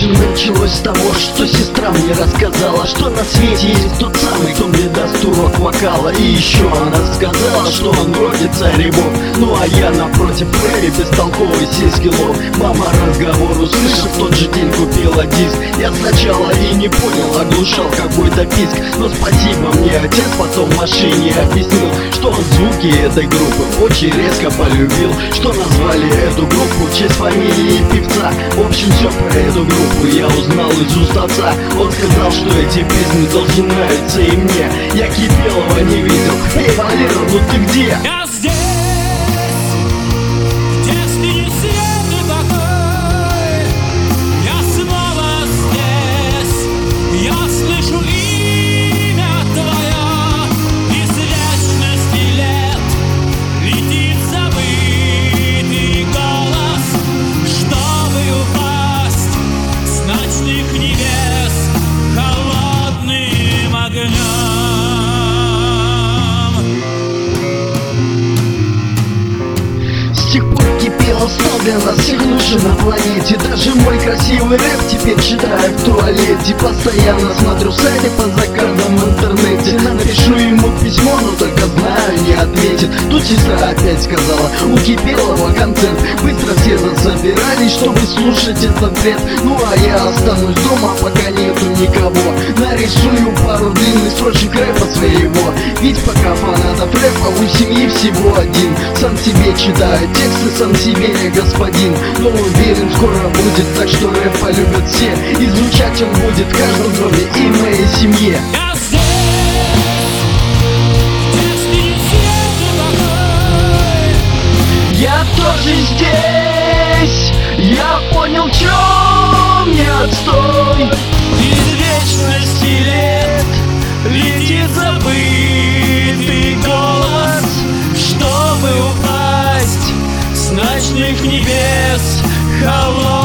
началось с того, что сестра мне рассказала, что на свете есть тот самый, кто мне даст урок вокала. И еще она сказала, что он вроде царь и бог. Ну а я напротив Фредди, бестолковый сельский лов. Мама разговор услышав, в тот же день купила диск. Я сначала и не понял, оглушал какой-то писк. Но спасибо мне отец потом в машине объяснил, что он звуки этой группы очень резко полюбил, что назвали эту группу в честь фамилии певца. В общем, все про эту группу я узнал из уст отца. Он сказал, что эти песни должны нравиться и мне. Я Кипелова не видел. Эй, Валера, ну ты где? Я здесь, где среди света покой. Я снова здесь, я слышу имя твое. Из вечности лет летит забытый голос, чтобы упасть с ночных небес холодным огнем. С тех пор Кипелов стал для нас всех лучше на планете. Даже мой красивый рэп теперь читаю в туалете. Постоянно смотрю сайты по заказам в интернете. Напишу ему письмо, но только знаю, не ответит. Тут сестра опять сказала, у Кипелова концерт. Быстро все засобирались, чтобы слушать этот бред. Ну а я останусь дома, пока нету никого. Нарисую пару длинных строчек рэпа своего. Ведь пока фанатов рэпа у семьи всего один. Сам себе читаю тексты, сам себе не господин. Но уверен, скоро будет так, что рэп полюбят все. И звучать он будет в каждом доме и в моей семье. Я здесь, где среди света покой. Я тоже здесь. Я понял, чё мне отстой. Из вечности лет летит забытый голос, чтобы упасть с ночных небес холодным